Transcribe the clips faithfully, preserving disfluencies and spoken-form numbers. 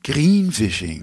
Greenfishing.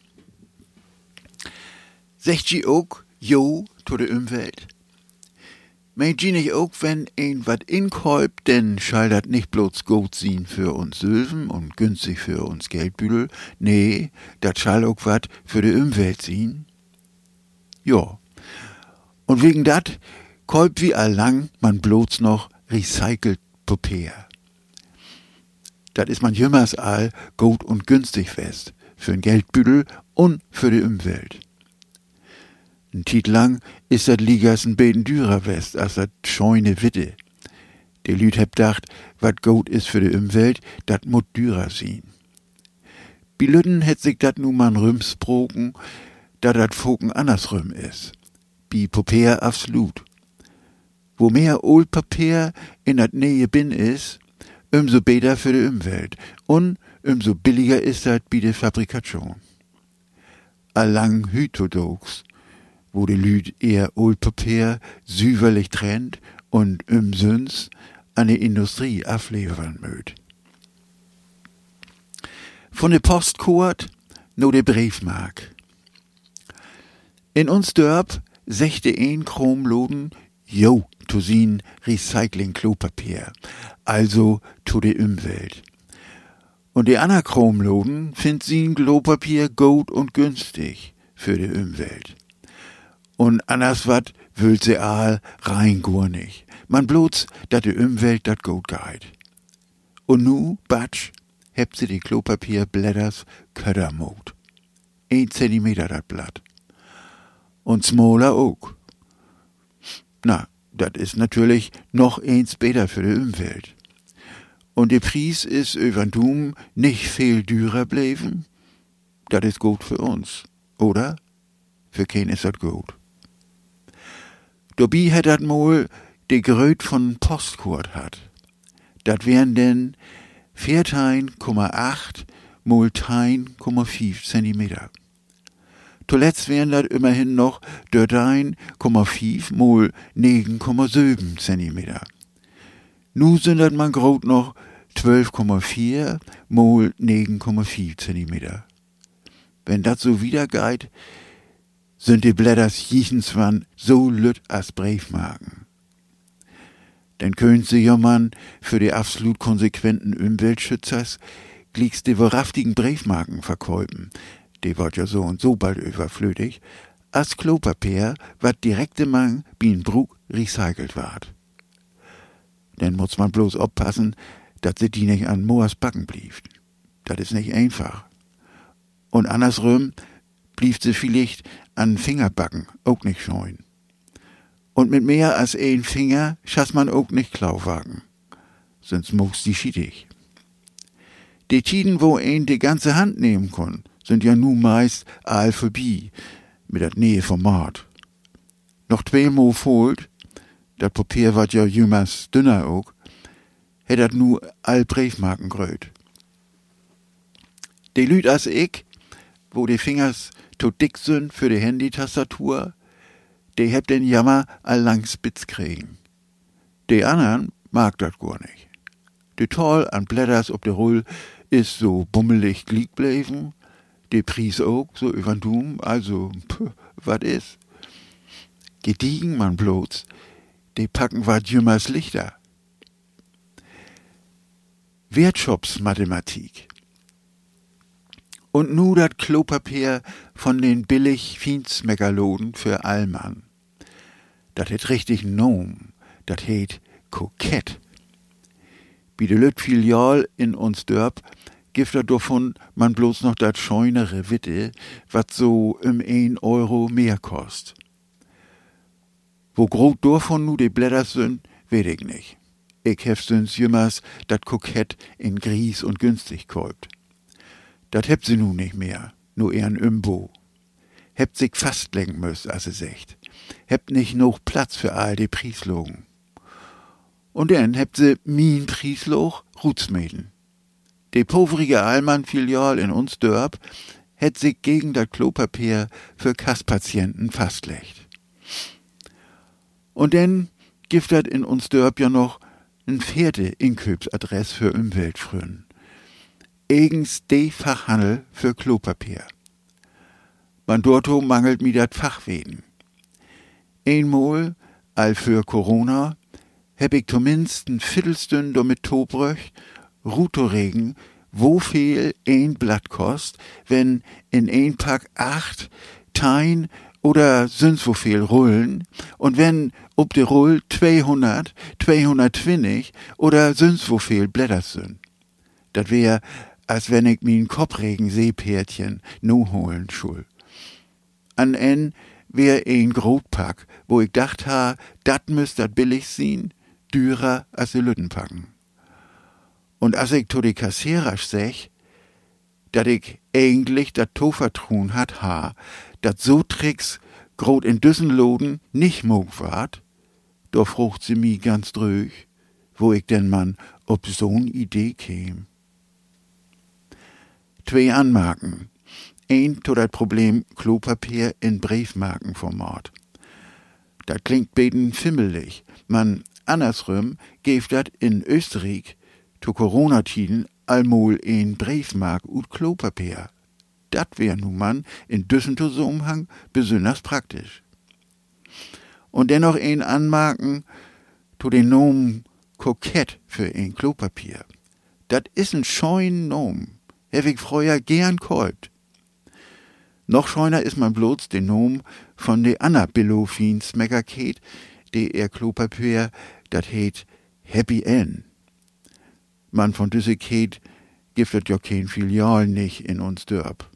Secht je ook jo to de Umwelt? Meint je nicht auch, wenn ein wat inkäupt, denn schall dat nicht bloß gut sein für uns Sülven und günstig für uns Geldbüdel, nee, dat schall auch wat für de Umwelt sein? Ja. Und wegen dat käupt wie allang man bloß noch recycelt Papier. Dat is man jümmers all gut und günstig fest, für'n Geldbüdel und für de Umwelt. Ein Tiet lang is dat Ligas ein beten dürer west, als dat scheune Witte. De Lüd heb dacht, wat gut is für de Umwelt, dat mut dürer sein. Bi Lütten het sich dat nu man rümsproken, da dat Foken andersrum is. Bi Papier absolut. Wo mehr Old Papier in dat Nähe bin is, umso besser für de Umwelt und umso billiger is dat bi de Fabrikation. Allang Hütodox, wo de Lüd eher Old Papier süverlich trennt und umsonst an de Industrie aflevern möt. Von de Postkort no de Briefmark. In uns Dörp sechte ein Chromloden, jo, to sin Recycling-Klopapier, also to de Umwelt. Und de ander Chromloden find sin Klopapier gut und günstig für de Umwelt. Und anders wat wüllt se all rein gar nicht. Man bloß, dat de Umwelt dat gut geit. Und nu, batsch, hebt se de Klopapierblätters ködermot. Ein Zentimeter dat Blatt. Und smaller auch. Na, dat is natürlich noch eins besser für de Umwelt. Und de Preis is übern Dum nicht viel dürer bleiben. Dat is gut für uns, oder? Für kein is dat gut. Dobi het dat mol de Gröt von Postkort hat. Dat wären denn vierzehn Komma acht mal zehn Komma fünf Zentimeter. Zuletzt wären dat immerhin noch dreizehn Komma fünf mal neun Komma sieben Zentimeter. Nu sind dat man grot noch zwölf Komma vier mal neun Komma fünf Zentimeter. Wenn dat so wieder geht, sind die Blätters jichenswan so lütt as Briefmarken. Denn können sie ja man für die absolut konsequenten Umweltschützers glieks die wahrhaftigen Briefmarken verkäupen. Die wird ja so und so bald überflüssig, as Klopapier, wat direkte man bien Brug recycelt ward. Denn muss man bloß oppassen, dat sie die nicht an Moas backen blieft. Dat is nicht einfach. Und andersrum blieft sie vielleicht an Fingerbacken auch nicht scheuen. Und mit mehr als ein Finger schass man auch nicht Klauwagen. Sonst muckst die schiedig. Die Tiden, wo ein die ganze Hand nehmen kann, sind ja nu meist all vorbei, mit dat Nähe vom Mord. Noch zweimal fold, dat Papier wat ja jümmers dünner auch, hätt dat nu all Briefmarken gröt. Die Lüd as ich, wo die Fingers to dick sind für die Handytastatur, die heb den Jammer allang spitz kriegen. Die anderen mag dat gar nicht. Die Toll an Blätters ob de Rull is so bummelig glieg bleiben, die Pries auch so übern Dum, also, pff, wat is? Gediegen man bloß, die packen wat jümmers Lichter. Wertschopsmathematik. Und nu dat Klopapier von den billig Fiensmegaloden für Allmann. Dat het richtig Nom, dat het kokett. Bi de Lüt Filial in uns Dörp gibt er davon man bloß noch dat scheunere Witte, wat so im ein Euro mehr kost. Wo grot davon nu die Blätter sind, weet ich nicht. Ich hef süns jümmers dat kokett in Gries und günstig kauft. Dat hebt sie nu nicht mehr, nur ehren Imbo. Hebt sich fastlegen müsst, als sie secht. Hebt nicht noch Platz für all die Prieslogen. Und dann hebt sie mien Priesloch Rutsmäden. Die povrige Allmann-Filial in uns Dörp hätt sich gegen dat Klopapier für Kasspatienten fastlegt. Und dann gibt dat in uns Dörp ja noch n vierte Inköpsadress für Umweltfrön. eigens de Fachhandel für Klopapier. Man dorto mangelt mi dat Fachweden. Einmal, all für Corona, heb ich zumindest ein Viertelstünd damit tobröcht, Rutoregen, wo viel ein Blatt kost, wenn in ein Pack acht, tein oder sonst wo viel Rollen und wenn ob de Roll zweihundert, zweihundertzwanzig oder sonst wo viel Blätter sind. Dat wär, als wenn ich min Koppregen Seepärtchen no holen schul. An en wär ein Grotpack, wo ich dacht ha, dat müsst dat billig sein, dürer als de Lütten packen. Und als ich to de Kassierer sech, dat ich eigentlich dat Tovertrun hat ha, dat so Tricks grot in Düssenloden nicht mog ward, da frucht sie mi ganz dröch, wo ich denn man ob so'n Idee käm. Zwei Anmerken. Ein to dat Problem Klopapier in Briefmarkenformat. Dat klingt beten fimmelig. Man andersrum geft dat in Österreich zu Corona-Tiden allmol in Briefmark und Klopapier. Dat wär nun man in düssen Zusammenhang besonders praktisch. Und dennoch ein Anmerken zu den Nomen Kokett für ein Klopapier. Dat is ein scheun Nom. Hab ich früher gern gehabt. Noch scheuner is man bloß den Nom von de Anna Billofins Meckerket, de er Klopapier, dat heet Happy End. Man von düsse Ket gibt ja kein Filial nicht in uns Dörp.